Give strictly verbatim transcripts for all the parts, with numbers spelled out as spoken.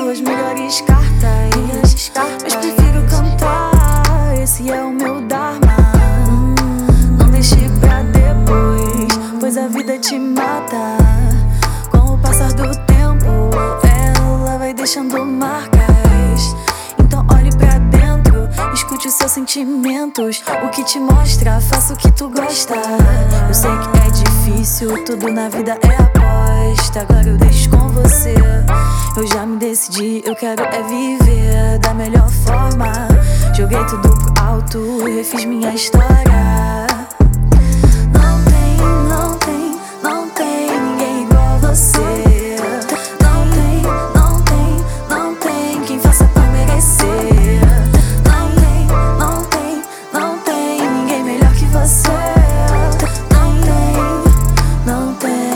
suas melhores cartas, mas prefiro cantar, esse é o meu dharma. Não deixe pra depois, pois a vida te mata. Com o passar do tempo, ela vai deixando marcas. Então olhe pra dentro, escute os seus sentimentos. O que te mostra, faça o que tu gosta. Eu sei que é difícil, tudo na vida é aposta. Agora eu deixo com você, eu já me decidi, eu quero é viver da melhor forma. Joguei tudo pro alto, refiz minha história. Não tem, não tem, não tem ninguém igual a você. Não tem, não tem, não tem quem faça pra merecer. Não tem, não tem, não tem ninguém melhor que você. Não tem, não tem.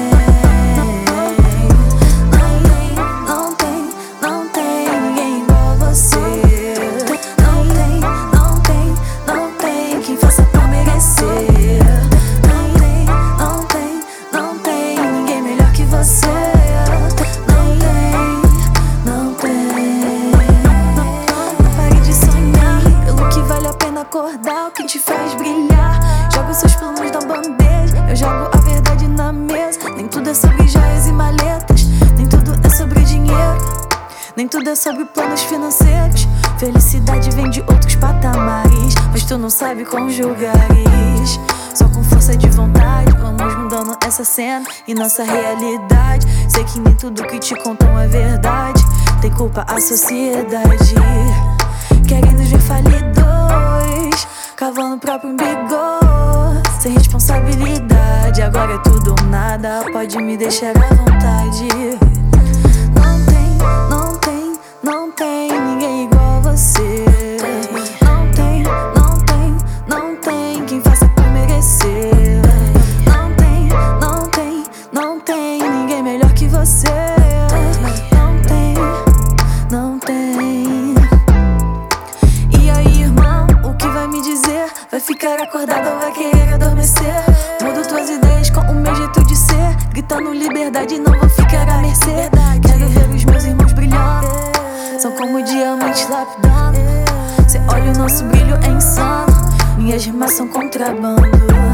Não tem, não tem, não tem ninguém igual a você. Não tem, não tem, não tem quem faça pra merecer. Não tem, não tem, não tem ninguém melhor que você. Não tem, não tem. Não pare de sonhar, pelo que vale a pena acordar, o que te faz brilhar. Joga os seus planos na bandeja, eu jogo a verdade na mesa. Nem tudo é sobre joias e maletas, nem tudo é sobre dinheiro, nem tudo é sobre planos financeiros. Felicidade vem de outros patamares, mas tu não sabe conjugares. Só com força de vontade vamos mudando essa cena e nossa realidade. Sei que nem tudo que te contam é verdade, tem culpa a sociedade. Querem nos ver falidos, cavando o próprio umbigo, sem responsabilidade. Agora é tudo ou nada, pode me deixar à vontade. Não tem, não tem, não tem ninguém igual a você. Não tem, não tem, não tem quem faça pra merecer. Não tem, não tem, não tem ninguém melhor que você. Não tem, não tem. E aí, irmão, o que vai me dizer? Vai ficar acordado ou vai querer adormecer? Mudo tuas ideias com o meu jeito de ser, gritando liberdade, não vou ficar à mercê. Quero ver os meus irmãos brilhando, são como diamantes lapidando. Cê olha o nosso brilho é insano, minhas rimas são contrabando.